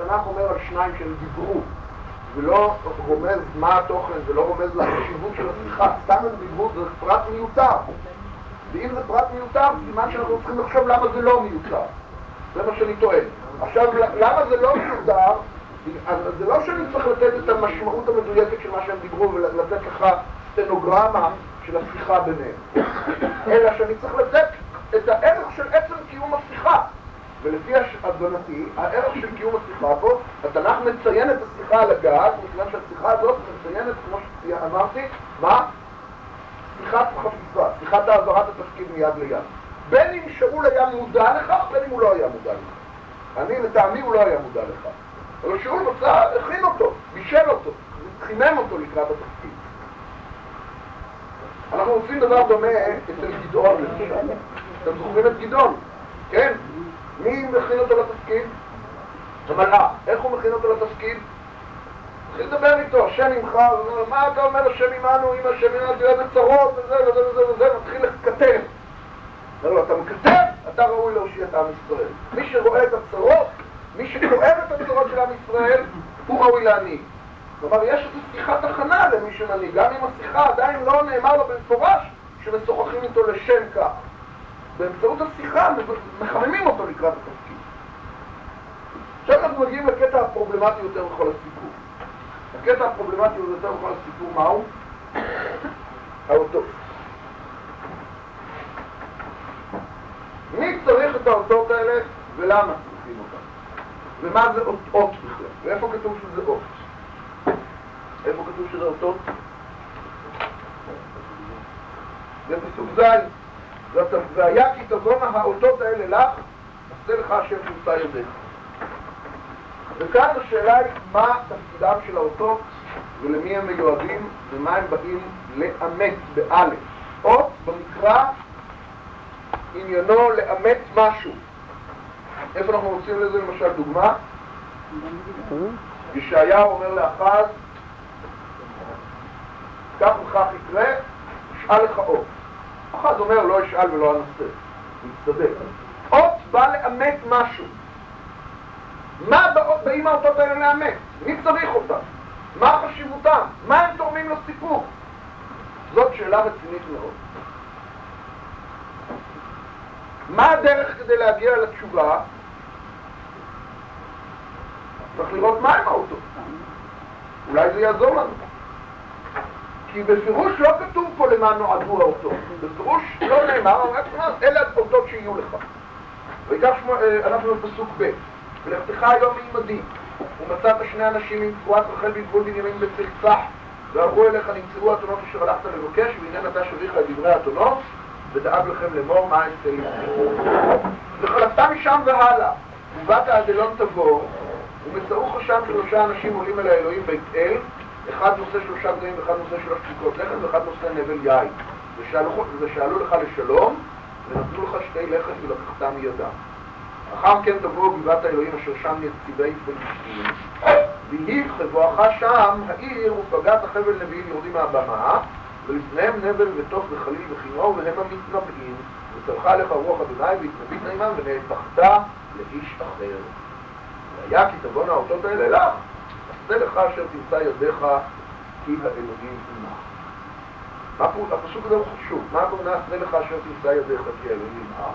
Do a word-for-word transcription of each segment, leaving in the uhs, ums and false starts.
שהתנ"ך אומר על שניים שהם דיברו, ולא רומז מה התוכן, ולא רומז לחשיבות של השיחה, סתם הם דיברו, זה פרט מיותר. ואם זה פרט מיותר, סימן שאנחנו צריכים לחשוב למה זה לא מיותר. זה מה שאני טוען. עכשיו, למה זה לא מיותר? אז זה לא שאני צריך לתת את המשמעות המדויקת של מה שהם דיברו ולתת לך סטנוגרמה של השיחה ביניהם, אלא שאני צריך לתת את הערך של עצם קיום השיחה. ולפי הבנתי, הערך של קיום השיחה פה, התנ"ך מציין את השיחה על הגג, מכיוון שהשיחה הזאת מציינת, כמו שאמרתי, מה? שיחת חפיפה, שיחת העברת התפקיד מיד ליד. בין אם שאול היה מודע לכך, בין אם הוא לא היה מודע לכך. אני, לטעמי, הוא לא היה מודע לכך. אבל שאול מצא, הכין אותו, בישל אותו, חימם אותו לקראת התפקיד. אנחנו עושים דבר דומה אצל גדעון, למשל. אתם זוכרים את גדעון, כן? מי מכין אותו לתפקיד? המלאך. איך הוא מכין אותו לתפקיד? מתחיל לדבר איתו, השם עמך, מה אתה אומר השם עמנו, אם השם עמנו, תראה בצרות, וזה וזה וזה וזה, מתחיל לקטר. אומר לו, אתה מקטר, אתה ראוי להושיע את עם ישראל. מי שרואה את הצרות, מי שכואב את הצרות של עם ישראל, הוא ראוי להנהיג. כלומר, יש איזו שיחת הכנה למי שמנהיג, גם אם השיחה עדיין לא נאמר לו במפורש, שמשוחחים איתו לשם כך. באמצעות השיחה מחממים אותו לקראת התפקיד. עכשיו אנחנו מגיעים לקטע הפרובלמטי יותר בכל הסיפור. הקטע הפרובלמטי יותר בכל הסיפור מהו? האותות. מי צריך את האותות האלה ולמה צריכים אותם? ומה זה אות בכלל? ואיפה כתוב שזה אות? איפה כתוב שזה אותות? זה בסוג זין. והיה כי תבואנה האותות האלה לך, עשה לך השם תמצא ידיך. וכאן השאלה היא מה תפקידם של האותות ולמי הם מיועדים ומה הם באים לאמת באלף. אות במקרא עניינו לאמת משהו. איפה אנחנו רוצים לזה למשל דוגמה? ישעיהו אומר לאחז, כך וכך יקרה, ישאל לך אות. אחז אומר לא ישאל ולא אנסה, מצטדק. אות בא לאמת משהו. מה באים האותות האלה לאמת? מי צריך אותם? מה חשיבותם? מה הם תורמים לסיפור? זאת שאלה רצינית מאוד. מה הדרך כדי להגיע לתשובה? צריך לראות מה הם האותות. אולי זה יעזור לנו. כי בפירוש לא כתוב פה למה נועדו האותות. בפירוש לא נאמר, אלה האותות שיהיו לך. וכך אנחנו בפסוק ב' ולכתך היום עמדי, ומצאת שני אנשים עם תבואת רחל בגבול בנימין בצלצח, ואמרו אליך נמצאו האתונות אשר הלכת לבקש, והנה נטש אביך את דברי האתונות, ודאג לכם לאמור מה אעשה לי. וחלפת משם והלאה, ובאת עד אלון תבור, ומצאוך שם שלושה אנשים עולים אל האלוהים בית אל, אחד נושא שלושה גדיים ואחד נושא שלוש דפיקות לחם ואחד נושא נבל יין. ושאלו, ושאלו לך לשלום, ונתנו לך שתי לחם ולקחתם מידם. אחר כן תבואו גבעת האלוהים אשר שם יציבי פלישתים, והיא בואכה שם העיר ופגעת החבל נביאים יורדים מהבמה, ולפניהם נבל ותוף וחליל וכינור והם המתנבאים, וצלחה לך רוח אדוני והתנבאת עמם ונהפכת לאיש אחר. והיה כי תבואנה האותות האלה לך, עשה לך אשר תמצא ידיך כי האלוהים עמך. הפסוק הזה הוא חשוב. מה הכוונה עשה לך אשר תמצא ידיך כי האלוהים עמך?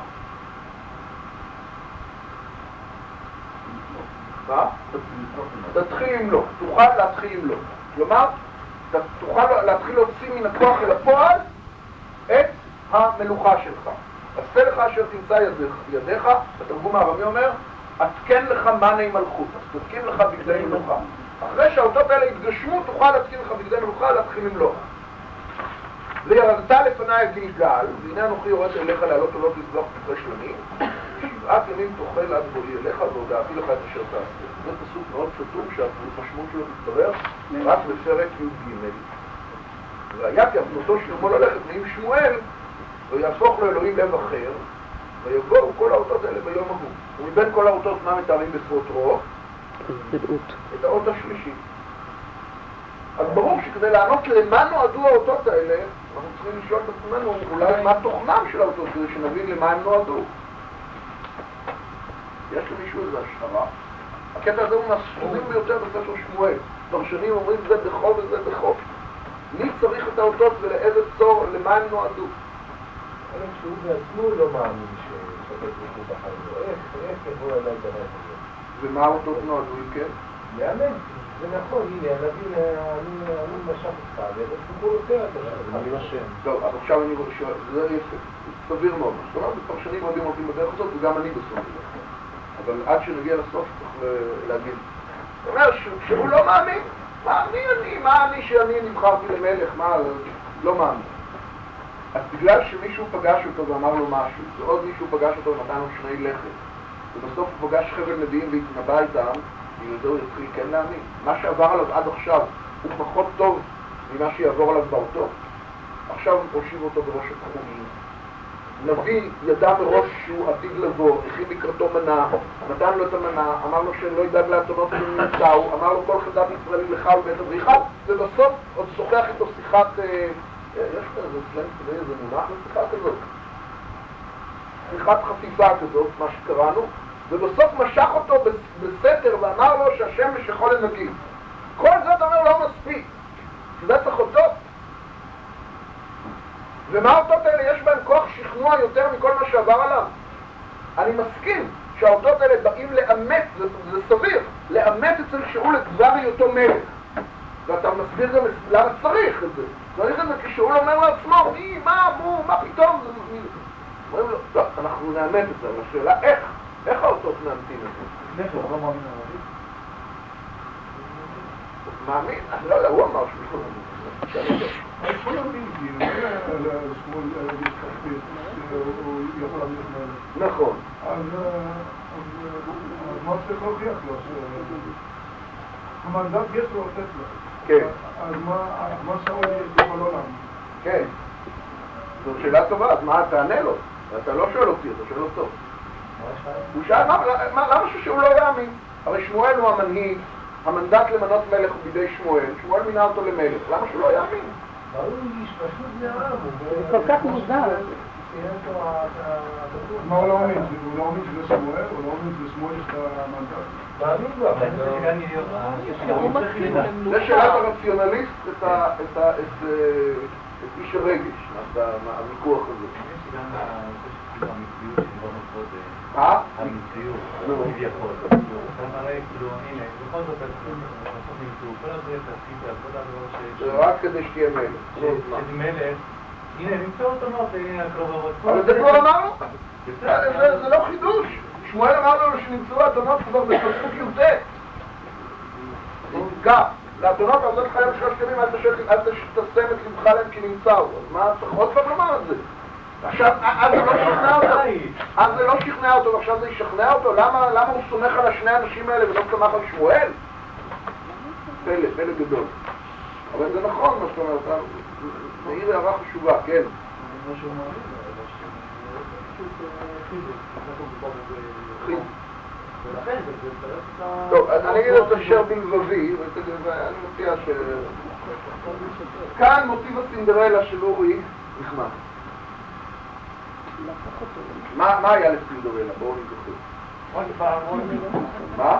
מה? תתחיל עם לא, תוכל להתחיל עם לא. כלומר, תוכל להתחיל להוציא מן הכוח אל הפועל את המלוכה שלך. עשה לך אשר תמצא ידיך, ידיך, התרגום הארמי אומר, התקן לך מני מלכות, אז תתקין לך בגדי מלוכה. אחרי שהאותות האלה יתגשמו, תוכל להתקין לך בגדי מלוכה, להתחיל עם לא. וירדת לפניי גלגל, והנה אנוכי יורד אליך לעלות עולות לזבוח פתחי שלמים, שבעת ימים תאכל עד בואי אליך והודעתי לך את אשר תעשה. זה פסוק מאוד סתום שהמשמעות שלו תתברר רק בפרק י"ג. והיה כי הפנותו שלמה ללכת נעים שמואל, ויהפוך לו אלוהים לב אחר, ויבואו כל האותות האלה ביום ההוא. ומבין כל האותות מה מתארים בספוטרו? את האות השלישית. אז ברור שכדי לענות למה נועדו האותות האלה, אנחנו צריכים לשאול את עצמנו אולי מה תוכנם של האותות, כדי שנבין למה הם נועדו. יש למישהו איזו השערה? הקטע הזה הוא מהספורים ביותר בספר שמואל. פרשנים אומרים זה בכו וזה בכו. מי צריך את האותות ולאיזה צור, למה הם נועדו? אבל שהוא בעצמו לא מאמין ששתת לכו בחיים. איך, איך יבוא אליי דבר הזה? ומה האותות נועדו, אם כן? לאמן. זה נכון, הנה, הנביא, אני משך אותך, וזה סיפור יותר, אני משם. טוב, אז עכשיו אני רואה, זה יפה, סביר מאוד. זאת אומרת, פרשנים רבים עובדים בדרך הזאת, וגם אני בסוף בדרך. אבל עד שנגיע לסוף צריך להגיד. זאת אומרת, שהוא לא מאמין. מה אני אני? מה אני שאני נבחרתי למלך? מה? לא מאמין. אז בגלל שמישהו פגש אותו ואמר לו משהו, ועוד מישהו פגש אותו ונתן לו שני לחם, ובסוף הוא פגש חבל נביאים והתנבא איתם, בגלל זה הוא יתחיל כן להאמין. מה שעבר עליו עד עכשיו הוא פחות טוב ממה שיעבור עליו באותו. עכשיו הושיב אותו בראש התחומים. נביא ידע מראש שהוא עתיד לבוא, הכין לקראתו מנה, נתן לו את המנה, אמר לו שלא ידאג לאתונות ונמצאו, אמר לו כל חדת ישראלי לך ובית הבריחה, ובסוף עוד שוחח איתו שיחת, יש כזה סלנג כזה, איזה מונח לשיחה כזאת, שיחת חפיפה כזאת, מה שקראנו, ובסוף משך אותו בסתר ואמר לו שהשמש יכול לנגיד. כל זאת אומר לא מספיק, זה צריך אותו. ומה האותות האלה? יש בהם כוח שכנוע יותר מכל מה שעבר עליו. אני מסכים שהאותות האלה באים לאמת, זה, זה סביר, לאמת אצל שאול את דבר היותו מלך. ואתה מסביר גם למה צריך את זה. צריך את זה כי שאול אומר לעצמו, מי, מה, מו, מה פתאום? אומרים לו, לא, אנחנו נאמת את זה, אבל השאלה איך? איך האותות נאמתים את זה? איך הוא לא מאמין ערבית? מאמין? אני לא יודע, הוא אמר שהוא לא מאמין. אני יכול להבין, כי אני אומר לשמאל להתחפש, הוא יכול להבין את זה. נכון. אז מה צריך להוכיח לו? המנדט יש לו לתת לו. כן. אז מה שאול יכול לא להבין? כן. זאת שאלה טובה, אז מה, תענה לו? אתה לא שואל אותי, אתה שואל אותו. הוא שאל, למה ששאול לא יאמין? הרי שמואל הוא המנהיג, המנדט למנות מלך הוא בידי שמואל, שמואל מינה אותו למלך, למה שהוא לא יאמין? הוא איש פשוט מהעם, זה כל כך מוזר. מה הוא לא מאמין? הוא לא מאמין שזה שמואל? הוא לא מאמין שזה שמואל יש את המנדט? מאמין לו, אבל זה שאלת הרציונליסט את איש הרגש, הוויכוח הזה. אה? המציאות, כביכול. הרי כאילו, הנה, בכל זאת, בסוף נמצאו, כל הזה תעשית, כל הדבר ש... רק כדי שתהיה מלך. שזה מלך, הנה, נמצאו אותו נוח, הנה הקרובות. אבל זה כבר אמרנו. זה לא חידוש. שמואל אמר לנו שנמצאו האתונות כבר בפסוק י"ט. נתגע. לאתונות עזת חיים שלושת ימים, אל תסתם את לבך להם כי נמצאו. אז מה צריך עוד פעם לומר את זה? עכשיו, אז זה לא שכנע אותו, אז זה לא שכנע אותו, ועכשיו זה ישכנע אותו, למה הוא סומך על השני האנשים האלה ולא סומך על שמואל? פלא, פלא גדול. אבל זה נכון מה שאתה אומר, זה עיר הערה חשובה, כן. מה שהוא אמר, ולכן זה צריך את ה... טוב, אני אגיד את אשר בלבבי, ואני מציע ש... כאן מוטיב הסינדרלה של אורי נחמד. מה היה לסינדרלה? בואו נזכר. מה?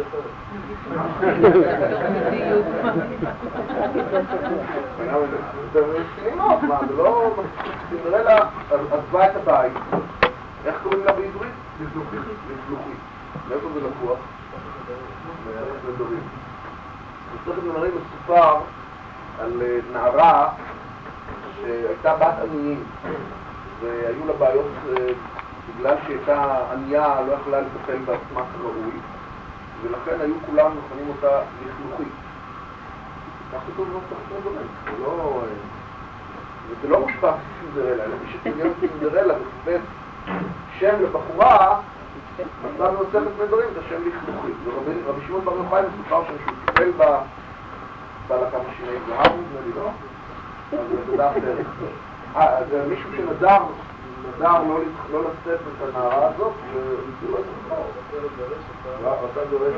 זה סינמות, מה? זה לא... סינדרלה עזבה את הבית. איך קוראים לה בעברית? לזלוכית. לזלוכית. מאיפה זה לקוח? זה דורים. בסרט נמרים מסופר על נערה שהייתה בת עניים והיו לה בעיות בגלל שהייתה ענייה, לא יכלה לטפל בעצמה כראוי ולכן היו כולם מכנים אותה לכלוכית. כך כתוב לא צריך לדבר. זה לא מושפע סינדרלה, אלא מי שתעניין סינדרלה וחפש שם לבחורה מצא במסכת נדרים את השם לכלוכית. ורבי שמעון בר יוחאי מסופר שם שהוא טיפל בה לה כמה שיני זהב, נדמה לי לא? אז זה נדע אחרת. אה, זה מישהו שנדר, נדר לא לשאת את הנערה הזאת, והוא לא זכר. רצה דורש.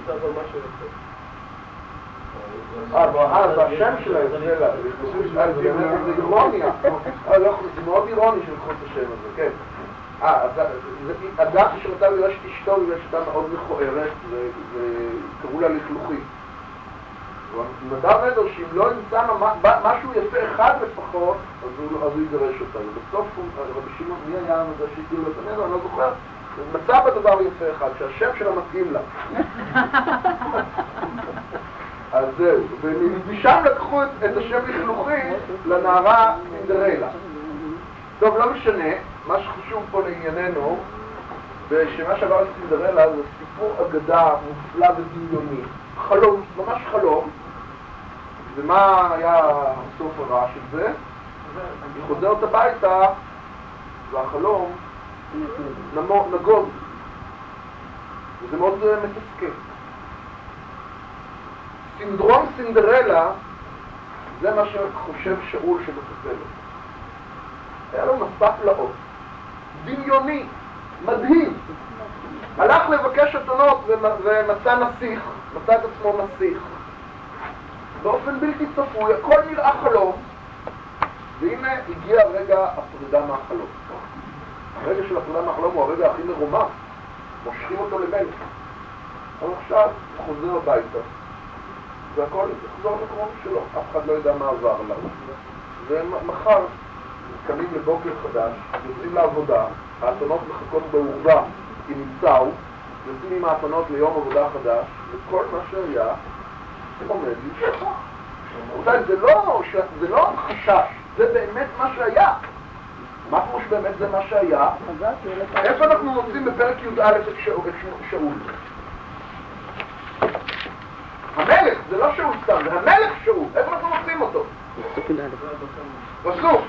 אה, זה השם שלה, זה אירוניה. זה מאוד אירוני שלקחו את השם הזה, כן. אה, אז אדם שרצה לראות את אשתו, היא הייתה מאוד מכוערת, וקראו לה לכלוכית. נדב נדר שאם לא נמצא משהו יפה אחד לפחות, אז הוא יגרש אותה. ובסוף רבי שמעון, מי היה זה שהגיעו לו את הנדר, אני לא זוכר, מצא בדבר יפה אחד, שהשם שלה מתאים לה. אז זהו, ומשם לקחו את השם לכלוכית לנערה סינדרלה. טוב, לא משנה, מה שחשוב פה לענייננו, ושמה שעבר לסינדרלה זה סיפור אגדה מופלא ודמיוני, חלום, ממש חלום. ומה היה הסוף הרע של זה? היא חוזרת הביתה, והחלום נגוד, וזה מאוד מתסכל. סינדרום סינדרלה זה מה שחושב שאול שמטפל לו. היה לו מסע פלאות, דמיוני, מדהים. הלך לבקש אתונות ומצא נסיך, מצא את עצמו נסיך. באופן בלתי צפוי, הכל נראה חלום, והנה הגיע רגע הפרידה מהחלום. הרגע של הפרידה מהחלום הוא הרגע הכי מרומם, מושכים אותו למלך. אבל עכשיו הוא חוזר הביתה, והכל יחזור למקום שלו, אף אחד לא יודע מה עבר לה. ומחר קמים לבוקר חדש, יוצאים לעבודה, האתונות מחכות בעורבה עם צאו, יוצאים עם האתונות ליום עבודה חדש, וכל מה שהיה עומד להישכח. רבותיי, זה לא, זה לא חשש, זה באמת מה שהיה. מה כמו שבאמת זה מה שהיה? איפה אנחנו מוצאים בפרק י"א את שאול? המלך, זה לא שאול סתם, זה המלך שאול. איפה אנחנו מוצאים אותו? בסוף.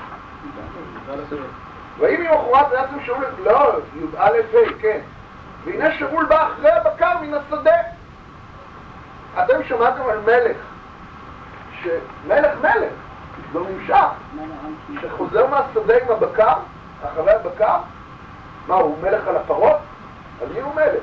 ואם ממחרת היה אצלם שאול, לא, י"א ה', כן. והנה שאול בא אחרי הבקר מן השדה. אתם שמעתם על מלך, שמלך מלך, לא נמשך, שחוזר מהשדה עם הבקר, אחרי הבקר, מה, הוא מלך על הפרות? אז מי הוא מלך?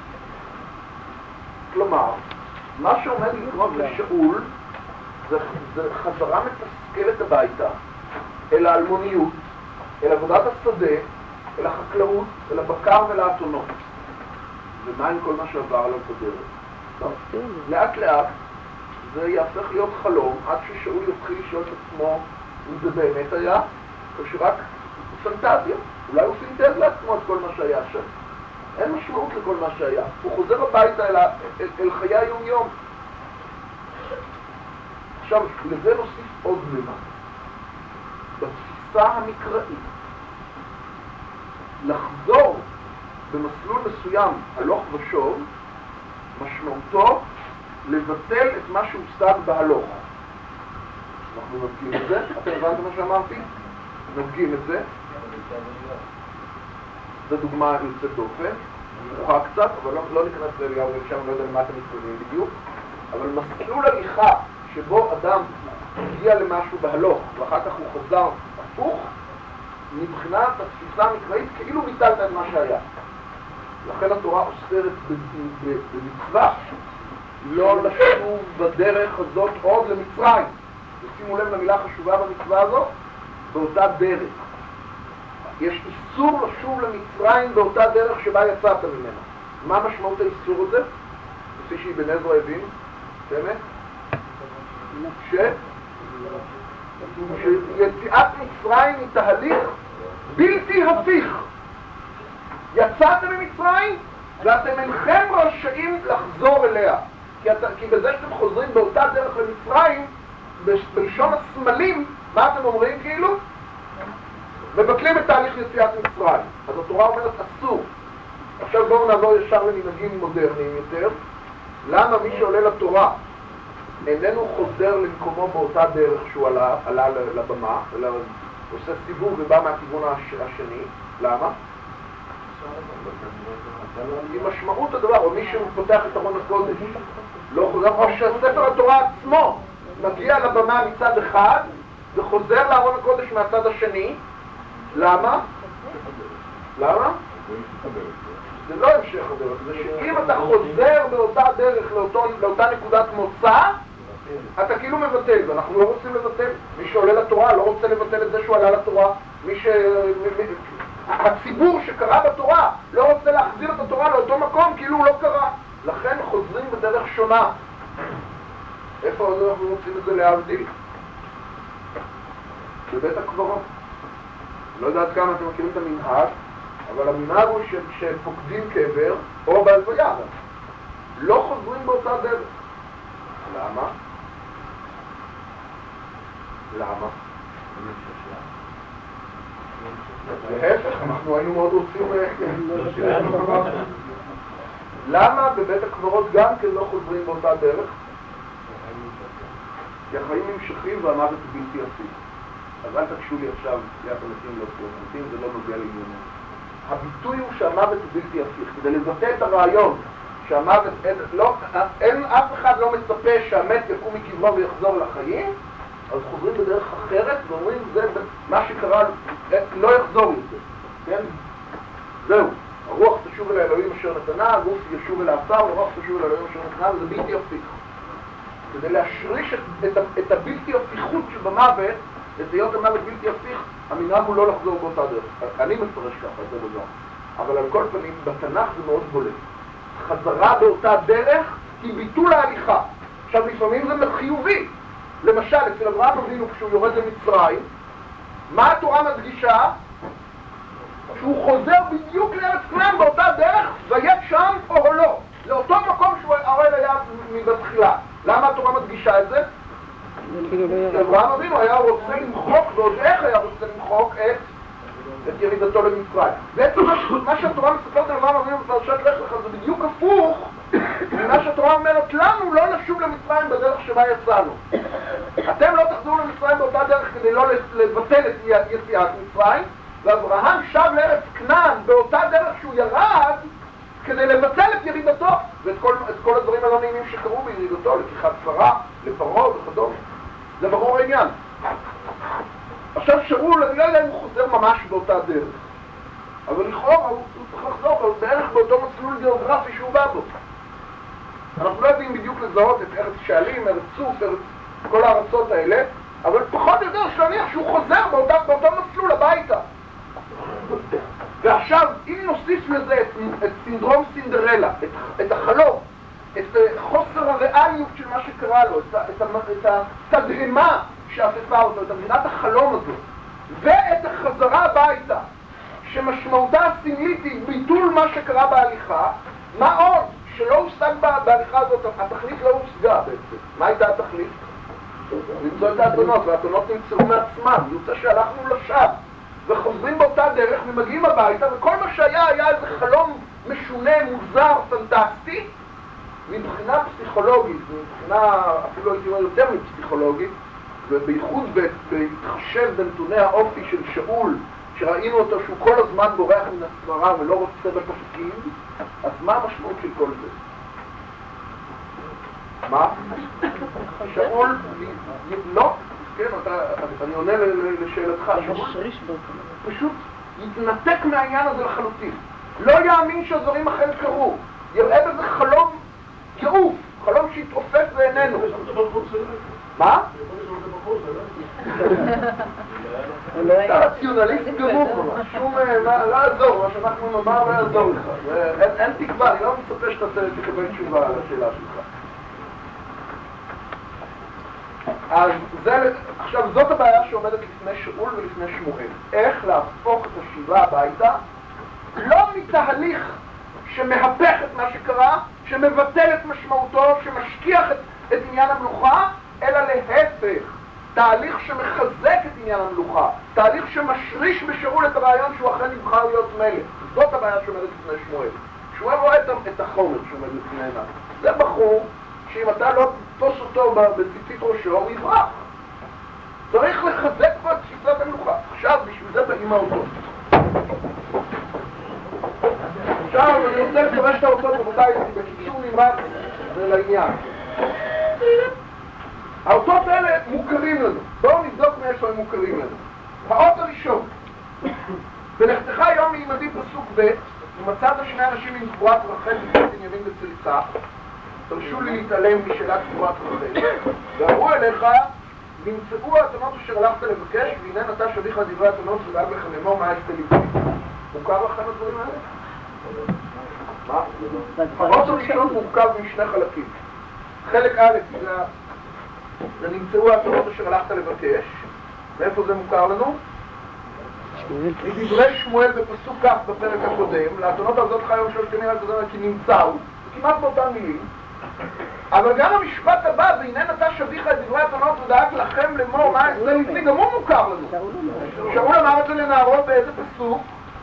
כלומר, מה שעומד לקרות לשאול זה, זה חזרה מתסכלת הביתה אל האלמוניות, אל עבודת השדה, אל החקלאות, אל הבקר ולאתונות. ומה עם כל מה שעבר עליו בדרך? לאט לאט זה יהפך להיות חלום עד ששאול יתחיל לשאול את עצמו אם זה באמת היה או שרק פנטזיה, אולי הוא פינטז לעצמו את כל מה שהיה שם. אין משמעות לכל מה שהיה, הוא חוזר הביתה אל, אל, אל חיי היום יום. עכשיו לזה נוסיף עוד ממד בתפיסה המקראית, לחזור במסלול מסוים הלוך ושוב משמעותו לבטל את מה שהושג בהלוך. אנחנו נדגים את זה. אתם הבנתם מה שאמרתי? נדגים את זה. זו דוגמה יוצאת דופן. נוחה קצת, אבל לא, לא ניכנס לאליהו ולשם, אני לא יודע למה אתם מתכוונים בדיוק. אבל מסלול הליכה שבו אדם הגיע למשהו בהלוך ואחר כך הוא חוזר הפוך, מבחינת התפיסה המקראית כאילו ביטלת את מה שהיה. לכן התורה אוסרת במצווה לא לשוב בדרך הזאת עוד למצרים. ושימו לב למילה חשובה במצווה הזאת, באותה דרך. יש איסור לשוב למצרים באותה דרך שבה יצאת ממנה. מה משמעות האיסור הזה? כפי שאבן עזרא הבין, באמת? ש... שיציאת מצרים היא תהליך בלתי הפיך. יצאתם ממצרים ואתם אינכם רשאים לחזור אליה. כי, אתה, כי בזה שאתם חוזרים באותה דרך למצרים, בלשון הסמלים, מה אתם אומרים כאילו? מבטלים את תהליך יציאת מצרים. אז התורה אומרת אסור. עכשיו בואו נעבור ישר למנהגים מודרניים יותר. למה מי שעולה לתורה איננו חוזר למקומו באותה דרך שהוא עלה, עלה לבמה, אלא עושה סיבוב ובא מהכיוון הש, השני? למה? כי משמעות הדבר, או מי שפותח את ארון הקודש, לא חוזר, או שהספר התורה עצמו מגיע לבמה מצד אחד וחוזר לארון הקודש מהצד השני. למה? למה? זה לא המשך הדרך, זה שאם אתה חוזר באותה דרך לאותו, לאותה נקודת מוצא, אתה כאילו מבטל, ואנחנו לא רוצים לבטל. מי שעולה לתורה לא רוצה לבטל את זה שהוא עלה לתורה. מי ש... הציבור שקרא בתורה לא רוצה להחזיר את התורה לאותו מקום כאילו הוא לא קרא. לכן חוזרים בדרך שונה. איפה אנחנו רוצים את זה להבדיל? בבית הקברות. לא יודעת כמה אתם מכירים את המנהג, אבל המנהג הוא שפוקדים קבר או בהלוויה. לא חוזרים באותה דרך. למה? למה? להפך, אנחנו היינו מאוד רוצים... למה בבית הקברות גם כן לא חוזרים באותה דרך? כי החיים נמשכים והמוות הוא בלתי הפיך. אז אל תקשו לי עכשיו, תחיית המתים לא תחיית המתים, זה לא נוגע לענייננו. הביטוי הוא שהמוות הוא בלתי הפיך. כדי לבטא את הרעיון שהמוות... לא, אין, אף אחד לא מצפה שהמת יקום מקברו ויחזור לחיים, אז חוזרים בדרך אחרת ואומרים, זה מה שקרה, לא יחזור יותר. כן? זהו. הרוח תשוב אל האלוהים אשר נתנה, הגוף ישוב אל האפר, הרוח תשוב אל האלוהים אשר נתנה, וזה בלתי הפיך. כדי להשריש את, את, את הבלתי הפיכות שבמוות, את היות המוות בלתי הפיך, המנהג הוא לא לחזור באותה דרך. אני מפרש ככה, זה לא. אבל על כל פנים, בתנ"ך זה מאוד בולט. חזרה באותה דרך היא ביטול ההליכה. עכשיו, לפעמים זה חיובי. למשל, אצל אברהם אבינו כשהוא יורד למצרים, מה התורה מדגישה? שהוא חוזר בדיוק לארץ כנען באותה דרך, ויהיה שם או לא. לאותו מקום שהוא הראל היה מבתחילה. למה התורה מדגישה את זה? אברהם אבינו היה רוצה למחוק, ועוד איך היה רוצה למחוק את, את ירידתו למצרים. בעצם מה שהתורה מספרת על אברהם אבינו בפרשת לך לך זה בדיוק הפוך ממה שהתורה אומרת לנו לא לשוב למצרים בדרך שבה יצאנו. אתם לא תחזרו למצרים באותה דרך כדי לא לבטל את יציאת מצרים, ואברהם שב לארץ כנען באותה דרך שהוא ירד כדי לבטל את ירידתו ואת כל, את כל הדברים הלא נעימים שקרו בירידתו, לקיחת שרה, לפרעה וכדומה. זה ברור העניין. עכשיו שאול, אני לא יודע אם הוא חוזר ממש באותה דרך, אבל לכאורה הוא צריך לחזור בערך באותו מסלול גיאוגרפי שהוא בא בו. אנחנו לא יודעים בדיוק לזהות את ארץ שעלים, ארץ צוף, ארץ, כל הארצות האלה, אבל פחות או יותר שלניח שהוא חוזר באותה, באותו מסלול הביתה. ועכשיו, אם נוסיף לזה את, את סינדרום סינדרלה, את, את החלום, את חוסר הריאליות של מה שקרה לו, את, את, את התדהמה שאפפה אותו, את מדינת החלום הזו, ואת החזרה הביתה, שמשמעותה הסמלית היא ביטול מה שקרה בהליכה, מה עוד? שלא הושג בהליכה הזאת, התכלית לא הושגה בעצם. מה הייתה התכלית? למצוא את האתונות, והאתונות נמצאו מעצמם, יוצא שהלכנו לשווא, וחוזרים באותה דרך ומגיעים הביתה, וכל מה שהיה היה איזה חלום משונה, מוזר, פנטסטי, מבחינה פסיכולוגית, מבחינה אפילו הייתי אומר יותר מפסיכולוגית, ובייחוד בהתחשב בנתוני האופי של שאול, שראינו אותו שהוא כל הזמן בורח מן השמרה ולא רוצה בתפקיד, אז מה המשמעות של כל זה? מה? שאול, לא, כן, אתה, אני עונה לשאלתך, שאול פשוט יתנתק מהעניין הזה לחלוטין. לא יאמין שהדברים אכן קרו, יראה בזה חלום יעוף, חלום שהתעופף בעינינו. מה? אתה רציונליסט גמור ממש, שום, לא יעזור, מה שאנחנו נאמר לא יעזור לך, אין תקווה, אני לא מצפה שאתה תקבל תשובה על השאלה שלך. אז זה, עכשיו זאת הבעיה שעומדת לפני שאול ולפני שמואל, איך להפוך את השיבה הביתה, לא מתהליך שמהפך את מה שקרה, שמבטל את משמעותו, שמשכיח את, את עניין המלוכה, אלא להפך, תהליך שמחזק את עניין המלוכה, תהליך שמשריש בשאול את הרעיון שהוא אכן נבחר להיות מלך. זאת הבעיה שעומדת לפני שמואל. שמואל רואה את החומר שעומד לפני עיניו. זה בחור שאם אתה לא תפוס אותו בציצית ראשו, הוא יברח. צריך לחזק פה את תפיסת המלוכה. עכשיו בשביל זה באים האותות. עכשיו אני רוצה לפרש את האותות, רבותיי, בקיצור נמרץ לעניין. האותות האלה מוכרים לנו. בואו נבדוק מאיפה הם מוכרים לנו. האות הראשון. בלכתך יום מימדי פסוק ב' ומצאת שני אנשים עם גבורת רחל בצד בנימין בצליחה. תרשו לי להתעלם משאלת גבורת רחל. ואמרו אליך, נמצאו האתונות אשר הלכת לבקש, והנה נטש אביך דברי האתונות ודאג לך לאמור מה יש בליבי. מוכר לכם הדברים האלה? מה? האות הראשון מורכב משני חלקים. חלק א' זה, זה נמצאו האתונות אשר הלכת לבקש. מאיפה זה מוכר לנו? מדברי שמואל בפסוק כ' בפרק הקודם, לאתונות הזאת חיום של שני על כזאת כי נמצאו, כמעט באותן מילים. אבל גם המשפט הבא, והנה נטש אביך את דברי האתונות ודאג לכם לאמור מה אעשה לפני, גם הוא מוכר לנו. שאול אמר את זה לנערו באיזה פסוק?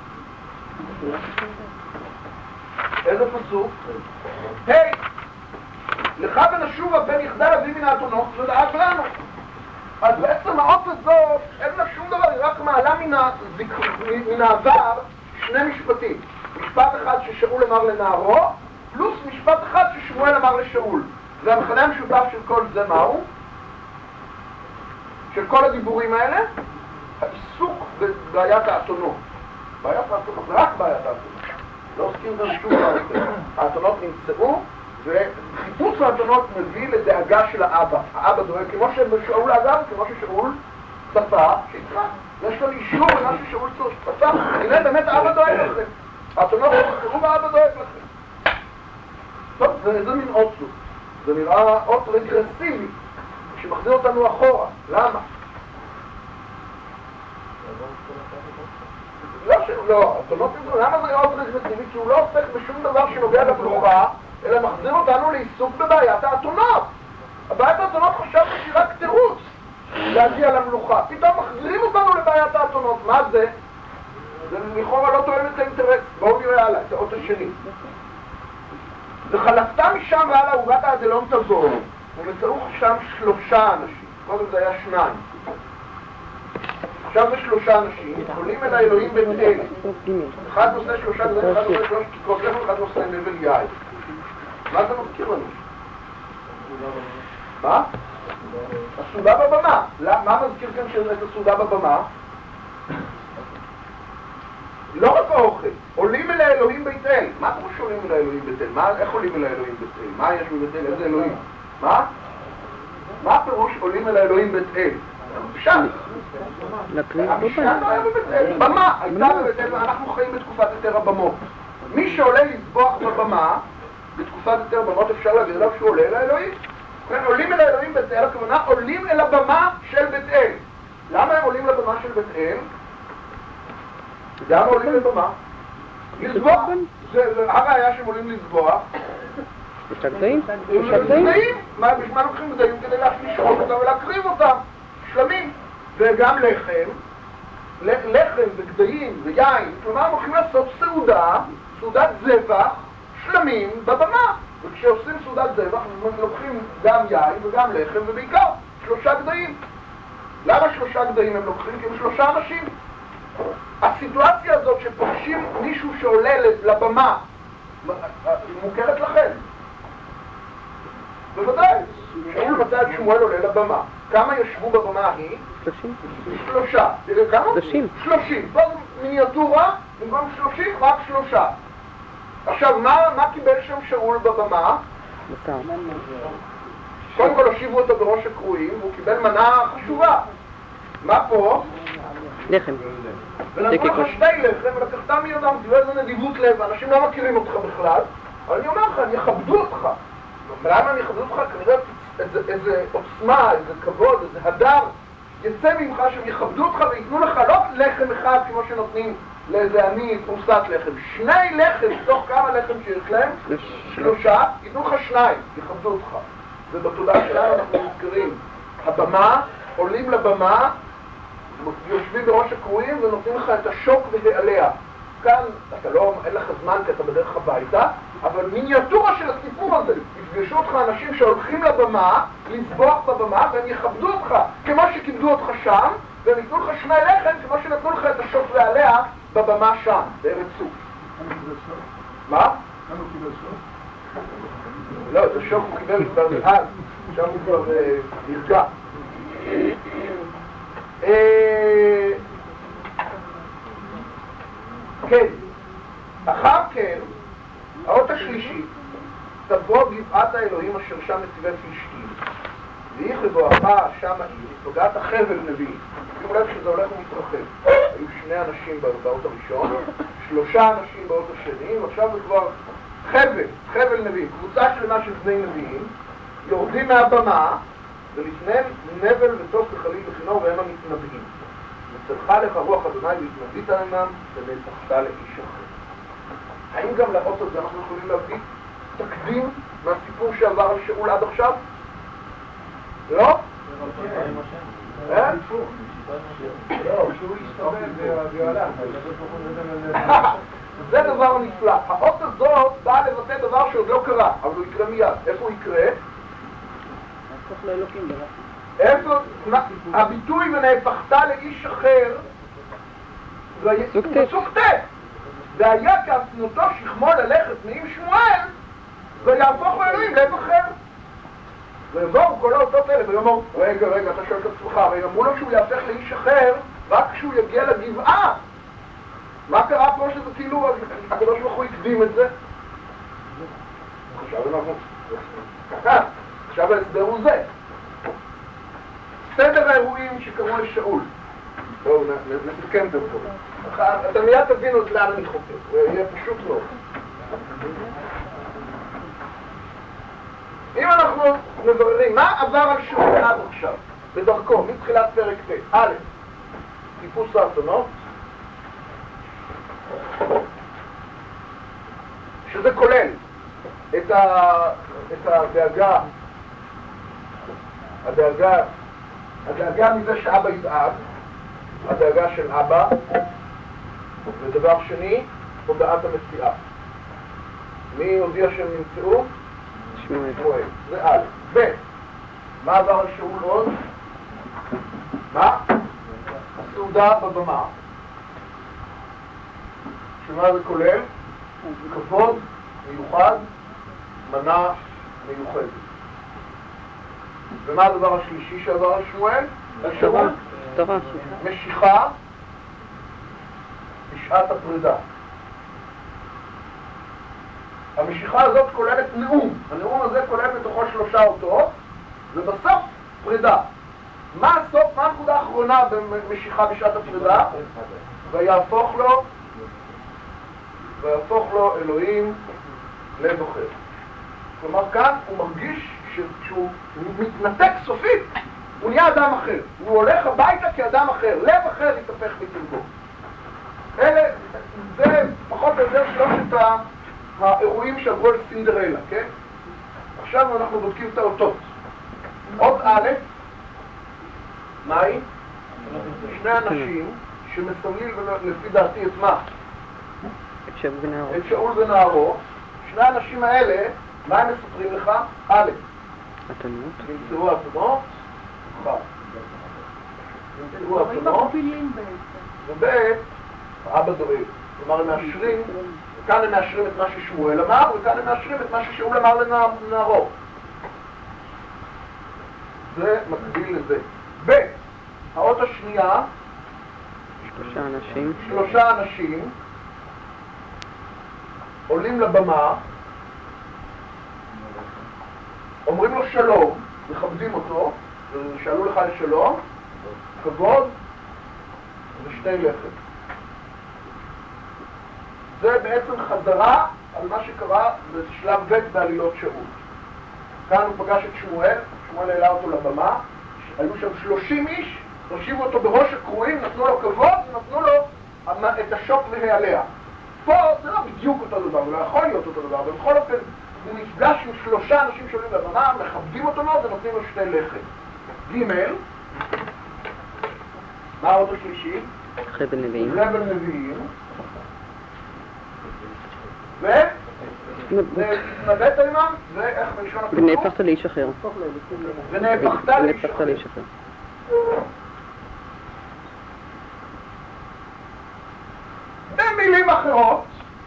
איזה פסוק? היי, לך ונשובה פן יחדל אבי מן האתונות ודאג לנו. אז בעצם האות הזאת אין לה שום דבר, היא רק מעלה מן, הזיק... מן העבר שני משפטים. משפט אחד ששאול אמר לנערו, פלוס משפט אחד ששמואל אמר לשאול. והמכנה המשותף של כל זה מהו? של כל הדיבורים האלה? העיסוק בבעיית האתונות. בעיית האתונות, זה רק בעיית האתונות. לא עוסקים גם שום דבר. האתונות נמצאו, וחיפוש האתונות מביא לדאגה של האבא. האבא דואג, כמו ששאול אגב, כמו ששאול צפה, שיצרה. יש לו אישור למה ששאול צפה. הנה באמת האבא דואג לכם. האתונות נמצאו והאבא דואג לכם. טוב, זה, זה מין אות זו. זה נראה אות רגרסיבי, שמחזיר אותנו אחורה. למה? לא, לא, האתונות נמצאו. למה זה אות רגרסיבי? כי הוא לא עוסק בשום דבר שנוגע למלוכה, אלא מחזיר אותנו לעיסוק בבעיית האתונות. הבעיית האתונות חשבנו שהיא רק תירוץ להגיע למלוכה. פתאום מחזירים אותנו לבעיית האתונות. מה זה? זה לכאורה לא תואם את האינטרס. בואו נראה הלאה, את האות השני. וחלפתה משם ועלה עוגת האדלון תבוא, ומצאו שם שלושה אנשים. קודם זה היה שניים. עכשיו זה שלושה אנשים, עולים אל האלוהים בית אל. אחד נושא שלושה גדולים, אחד נושא שלוש כיכרות לחם, אחד נושא נבל יין. מה זה מזכיר לנו? מה? הסעודה בבמה. מה מזכיר כאן את הסעודה בבמה? לא רק האוכל, עולים אל האלוהים בית אל. מה אתם שעולים אל האלוהים בית אל? מה, איך עולים אל האלוהים בית אל? מה יש בבית אל? איזה אלוהים? מה? מה הפירוש עולים אל האלוהים בית אל? שם. המשנה לא היה בבית אל. במה הייתה בבית אל, ואנחנו חיים בתקופת יותר הבמות. מי שעולה לסבוח בבמה, בתקופת יותר במות אפשר להגיד עליו שהוא עולה אל האלוהים. עולים אל האלוהים בית אל, הכוונה עולים אל הבמה של בית אל. למה הם עולים לבמה של בית אל? גם עולים לבמה. לסבוח. זה הראיה שהם עולים לסבוח. יש הגדיים? יש הגדיים. בשביל לוקחים גדיים כדי לשחוט אותם ולהקריב אותם. שלמים. וגם לחם. לחם וגדיים ויין. כלומר, הם הולכים לעשות סעודה, סעודת זבח, שלמים בבמה. וכשעושים סעודת זבח, הם לוקחים גם יין וגם לחם ובעיקר שלושה גדיים. למה שלושה גדיים הם לוקחים? כי הם שלושה אנשים. הסיטואציה הזאת שפוגשים מישהו שעולה לבמה מוכרת לכם. בוודאי. שאול מצא את שמואל עולה לבמה. כמה ישבו בבמה ההיא? שלושים. שלושה. תראה כמה? שלושים. שלושים. פה מיניאטורה, במקום שלושים, רק שלושה. עכשיו, מה, מה קיבל שם שאול בבמה? בשר. קודם כל הושיבו אותו בראש הקרואים, והוא קיבל מנה חשובה. מה פה? לחם. ונתנו לך שתי לחם, ולקחת מיודם, תראה איזה נדיבות לב, אנשים לא מכירים אותך בכלל, אבל אני אומר לך, הם יכבדו אותך. למה הם יכבדו אותך? כנראה איזה, איזה עוצמה, איזה כבוד, איזה הדר, יצא ממך שהם יכבדו אותך ויתנו לך לא לחם אחד כמו שנותנים לאיזה עני פרוסת לחם, שני לחם, תוך כמה לחם שיש להם, שלושה, ייתנו לך שניים, יכבדו אותך. ובתודעה שלנו אנחנו מזכירים, הבמה, עולים לבמה, יושבים בראש הקרואים ונותנים לך את השוק והעליה. כאן אתה לא, אין לך זמן כי אתה בדרך הביתה, אבל מיניאטורה של הסיפור הזה, יפגשו אותך אנשים שהולכים לבמה, לסבוח בבמה, והם יכבדו אותך כמו שכיבדו אותך שם, והם ייתנו לך שני לחם כמו שנתנו לך את השוק והעליה בבמה שם, בארץ סוף. מה? כאן הוא קיבל שוק? לא, את השוק הוא קיבל כבר אז, שם הוא כבר נרגע. כן, אחר כן, האות השלישית, תבוא גבעת האלוהים אשר שם נתיבי פלישתים, והיא לבואכה שם העיר, פגעת החבל נביא, שימו לב שזה הולך ומתרחב. היו שני אנשים באות הראשון, שלושה אנשים באות השני, ועכשיו זה כבר חבל, חבל נביאים, קבוצה שלמה של בני נביאים, יורדים מהבמה, ולפניהם נבל וטוס וחליל וכינור והם המתנבאים. וצלחה לך רוח אדוני והתנבאת עליהם, ונהפכת לאיש אחר. האם גם לאות הזה אנחנו יכולים להביא תקדים מהסיפור שעבר על שאול עד עכשיו? לא? אה? לא, שהוא יסתובב והלך. זה דבר נפלא. האות הזאת באה לבטא דבר שעוד לא קרה, אבל הוא יקרה מיד. איפה הוא יקרה? הפוך לאלוקים דבר. איפה? הביטוי ונהפכת לאיש אחר פסוק ט' והיה כהפנותו שכמו ללכת מעם שמואל ויהפוך לאלוהים לב אחר. ויבואו כל האותות האלה ויאמרו, רגע, רגע, אתה שואל את עצמך, ויאמרו לו שהוא יהפך לאיש אחר רק כשהוא יגיע לגבעה. מה קרה פה שזה כאילו הקדוש ברוך הוא הקדים את זה? עכשיו אנחנו... ככה, עכשיו ההסבר הוא זה. סדר האירועים שקראו לשאול. בואו נסכם את זה. אתם מיד תבינו את לאן אני חותר, הוא יהיה פשוט מאוד. אם אנחנו מבררים מה עבר על שאול עד עכשיו, בדרכו, מתחילת פרק ט', א', טיפוס האתונות, שזה כולל את, ה... את הדאגה, הדאגה, הדאגה מזה שאבא ידאג, הדאגה של אבא, ודבר שני, הודעת המציאה. מי הודיע שהם נמצאו? שמואל. שמואל. זה א', ב', מה עבר על שאול עוד? מה? הסעודה בבמה. שמה זה כולל? כבוד מיוחד, מנה מיוחדת. ומה הדבר השלישי שעבר על שמואל? תורה. תורה. משיכה בשעת הפרידה. המשיכה הזאת כוללת נאום. הנאום הזה כולל בתוכו שלושה אותות, ובסוף פרידה. מה הסוף, מה הנקודה האחרונה במשיכה בשעת הפרידה? ויהפוך לו, ויהפוך לו אלוהים לב אחר. כלומר כאן הוא מרגיש שהוא מתנתק סופית, הוא נהיה אדם אחר. הוא הולך הביתה כאדם אחר, לב אחר יתהפך מתלבו. אלה, זה פחות או יותר שלושת האירועים שעברו על סינדרלה, כן? עכשיו אנחנו בודקים את האותות. אות א', מהי? שני אנשים שמסמלים לפי דעתי את מה? את שאול ונערו. את שאול ונערו. שני האנשים האלה, מה הם מספרים לך? א', אתונות. נמצאו אתונות, אחד. נמצאו אתונות, וב' אבא דואג. כלומר הם מאשרים, כאן הם מאשרים את מה ששמואל אמר, וכאן הם מאשרים את מה ששאול אמר לנערו. זה מקביל לזה. ב' האות השנייה, שלושה אנשים. שלושה אנשים עולים לבמה, אומרים לו שלום, מכבדים אותו, ושאלו לך לשלום, כבוד ושתי לחם. זה בעצם חזרה על מה שקרה בשלב ב' בעלילות שאול. כאן הוא פגש את שמואל, שמואל העלה אותו לבמה, היו שם שלושים איש, הושיבו אותו בראש הקרואים, נתנו לו כבוד ונתנו לו את השוק והעליה. פה זה לא בדיוק אותו דבר, הוא לא יכול להיות אותו דבר, ובכל אופן הוא נפגש עם שלושה אנשים שעולים לבמה, מכבדים אותו מאוד ונותנים לו שתי לחם. ג' מה העוד השלישי? חבל נביאים. חבל נביאים. ו? ונבאת עלימם, ואיך בלשון הכתוב? ונהפכת לאיש אחר. ונהפכת לאיש אחר. במילים אחרות,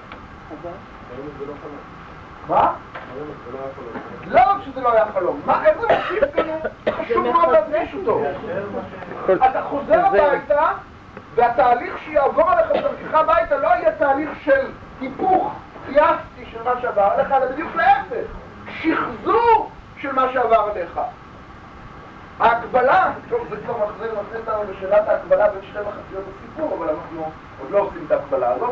מה? לא רק שזה לא היה חלום, מה, איזה מוסיף כאן חשוב מאוד להדגיש אותו. אתה חוזר הביתה, והתהליך שיעבור עליך בדרכך הביתה לא יהיה תהליך של היפוך פיאסטי של מה שעבר עליך, אלא בדיוק להפך, שחזור של מה שעבר עליך. ההקבלה, טוב, זה כבר מחזיר, מחזיר אותנו לשאלת ההקבלה בין שתי מחציות הסיפור, אבל אנחנו עוד לא עושים את ההקבלה הזאת.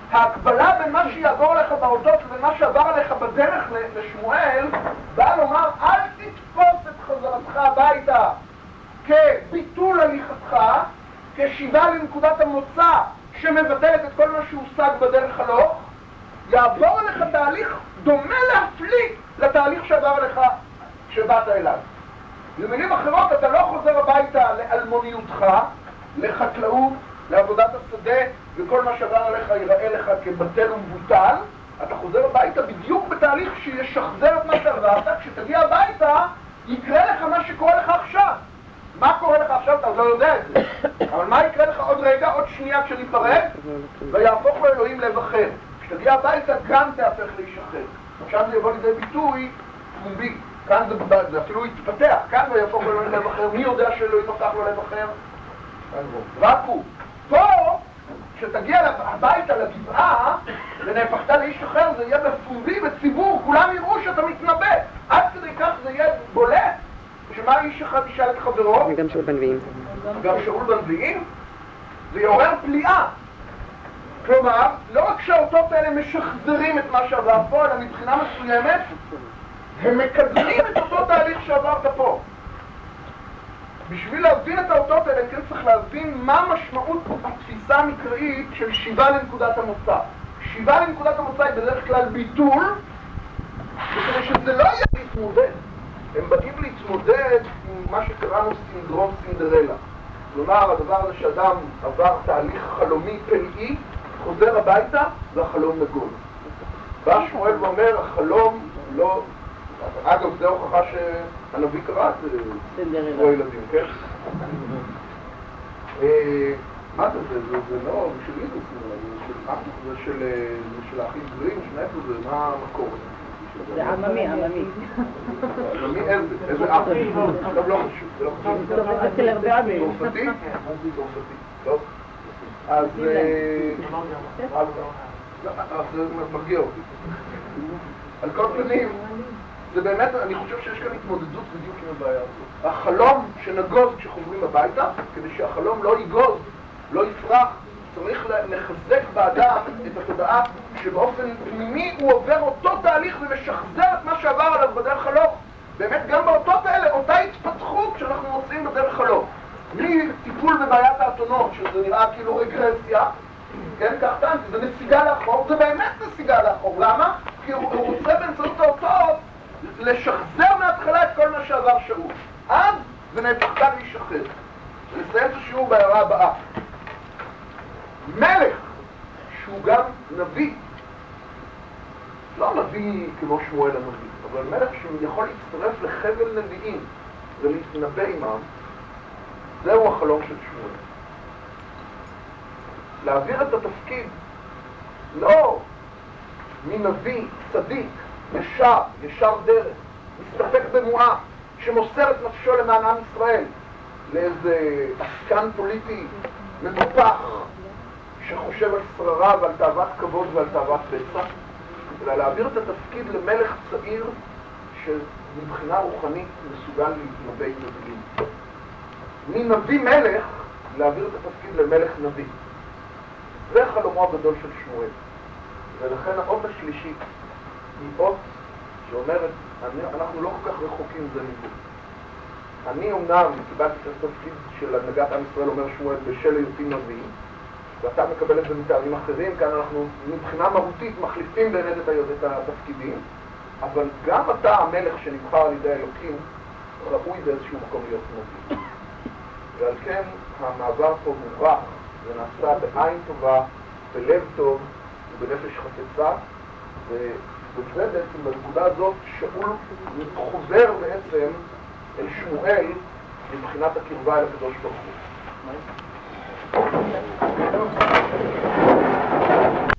ההקבלה בין מה שיעבור עליך באותות ובין מה שעבר עליך בדרך לשמואל, בא לומר, אל תתפוס את חזרתך הביתה כביטול הליכתך, כשיבה לנקודת המוצא שמבטלת את כל מה שהושג בדרך הלוך, יעבור עליך תהליך דומה להפליא לתהליך שעבר עליך כשבאת אליו. במילים אחרות, אתה לא חוזר הביתה לאלמוניותך, לחקלאות, לעבודת השדה, וכל מה שעבר עליך ייראה לך כבטל ומבוטל. אתה חוזר הביתה בדיוק בתהליך שישחזר את מה שעברת. כשתגיע הביתה, יקרה לך מה שקורה לך עכשיו. מה קורה לך עכשיו? אתה לא יודע את זה. אבל מה יקרה לך עוד רגע, עוד שנייה כשניפרד? ויהפוך לו אלוהים לב אחר. כשתגיע הביתה, כאן תהפך לאיש אחר. עכשיו זה יבוא לידי ביטוי פומבי. כאן זה, זה אפילו יתפתח. כאן ויהפוך לו אלוהים לב אחר. מי יודע שאלוהים הפך לו לב אחר? רק הוא. פה, כשתגיע הביתה לגבעה, ונהפכת לאיש אחר, זה יהיה בפומבי, בציבור, כולם יראו שאתה מתנבא. עד כדי כך זה יהיה בולט. שמה איש אחד ישאל את חברו? וגם שאול בנביאים. גם שאול בנביאים? זה יעורר פליאה. כלומר, לא רק שהאותות האלה משחזרים את מה שעבר פה, אלא מבחינה מסוימת, הם מקדמים את אותו תהליך שעברת פה. בשביל להבין את האותות האלה, כן צריך להבין מה משמעות התפיסה המקראית של שיבה לנקודת המוצא. שיבה לנקודת המוצא היא בדרך כלל ביטול, וכדי שזה לא יהיה להתמודד. הם באים להתמודד עם מה שקראנו סינדרום סינדרלה. כלומר, הדבר הזה שאדם עבר תהליך חלומי פלאי, חוזר הביתה, והחלום נגול. בא שמואל ואומר, החלום לא... אגב, זה הוכחה שהנביא קרא את סינדרלה ילדים, כן? מה זה? זה לא של אידוס, זה של האחים גרים, שנאפו זה, מה המקור? זה עממי, עממי. עממי איזה? איזה אח? טוב, לא חשוב, זה לא חשוב. טוב, זה אצל הרבה עמים. צורפתי? צורפתי, טוב. אז... אז זה מרגיע אותי. על כל פנים, זה באמת, אני חושב שיש כאן התמודדות בדיוק עם הבעיה הזאת. החלום שנגוז כשחוזרים הביתה, כדי שהחלום לא ייגוז, לא יפרח, צריך לחזק באדם את התודעה שבאופן פנימי הוא עובר אותו תהליך ומשחזר את מה שעבר עליו בדרך הלוך. באמת גם באותות האלה, אותה התפתחות שאנחנו מוצאים בדרך הלוך. מטיפול בבעיית האתונות, שזה נראה כאילו רגרסיה, כן, כך טענתי, זה נסיגה לאחור, זה באמת נסיגה לאחור. למה? כי הוא, הוא רוצה באמצעות האותות לשחזר מההתחלה את כל מה שעבר שאול. אז זה נהפכת לאיש אחר. ונסיים את השיעור בהערה הבאה. מלך, שהוא גם נביא, לא נביא כמו שמואל הנביא, אבל מלך שיכול להצטרף לחבל נביאים ולהתנבא עמם, זהו החלום של שמואל. להעביר את התפקיד לא מנביא צדיק, ישר, ישר דרך, מסתפק במועה, שמוסר את נפשו למען עם ישראל, לאיזה עסקן פוליטי מנופח, שחושב על שררה ועל תאוות כבוד ועל תאוות בצע, אלא להעביר את התפקיד למלך צעיר שמבחינה רוחנית מסוגל להתנבא עם נביאים. מנביא מלך, להעביר את התפקיד למלך נביא. זה חלומו הגדול של שמואל. ולכן האות השלישית היא אות שאומרת, אני, אנחנו לא כל כך רחוקים זה מזה. אני אומנם קיבלתי את התפקיד של הנהגת עם ישראל, אומר שמואל, בשל היותי נביא, ואתה מקבל את זה מתארים אחרים, כאן אנחנו מבחינה מהותית מחליפים באמת את התפקידים, אבל גם אתה, המלך שנבחר על ידי האלוקים, ראוי באיזשהו מקום להיות נביא. ועל כן המעבר פה מוברך, זה נעשה בעין טובה, בלב טוב ובנפש חפצה, ובזה בעצם בנקודה הזאת שאול חוזר בעצם אל שמואל מבחינת הקרבה אל הקדוש ברוך הוא.